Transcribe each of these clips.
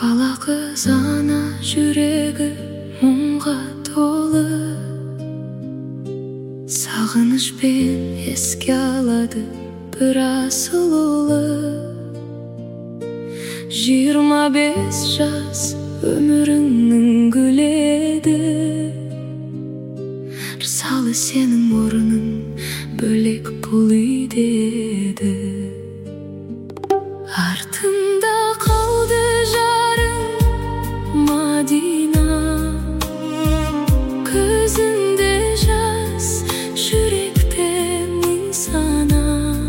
Бала кыз ана жүрегі мұңға толы, сағынышпен еске алады бір асыл ұлы. 25 жас өміріңнің гүлі еді, ырсалы сенің орының бөлек бұл үйде еді. Артында қалды жарың Мадина, көзінде жас, жүректе мың сана.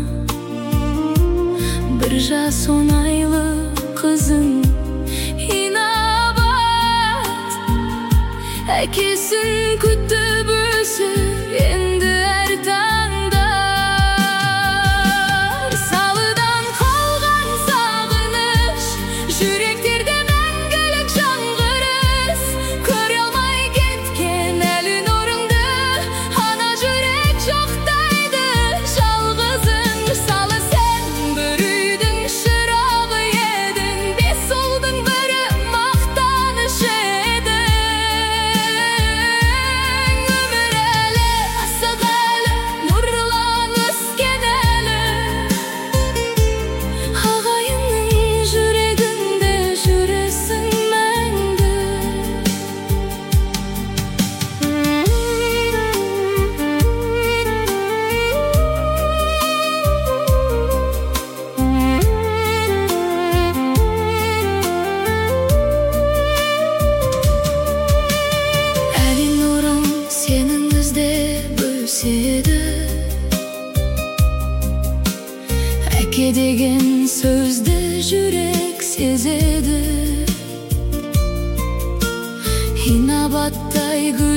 Бір жас 10 айлық қызың Инабат, әкесін күтіп өсіп енді әр таңда. Салыдан қалған сағыныш, жүректерде мәңгілік жаңғырыс. Көре алмай кеткен әлі нұрыңды, ана жүрек жоқтайды жалғызың. Салы сен бір үйдің шырағы едің, 5 ұлдың бірі мақтаныш едің. Өмір әлі асық әлі, нұрлан өскен әлі, ағайынның жүрегінде жүресің мәңгі. Әлі нұрың сенің іздеп өседі, әке деген сөзді жүрек сезеді. Инабаттай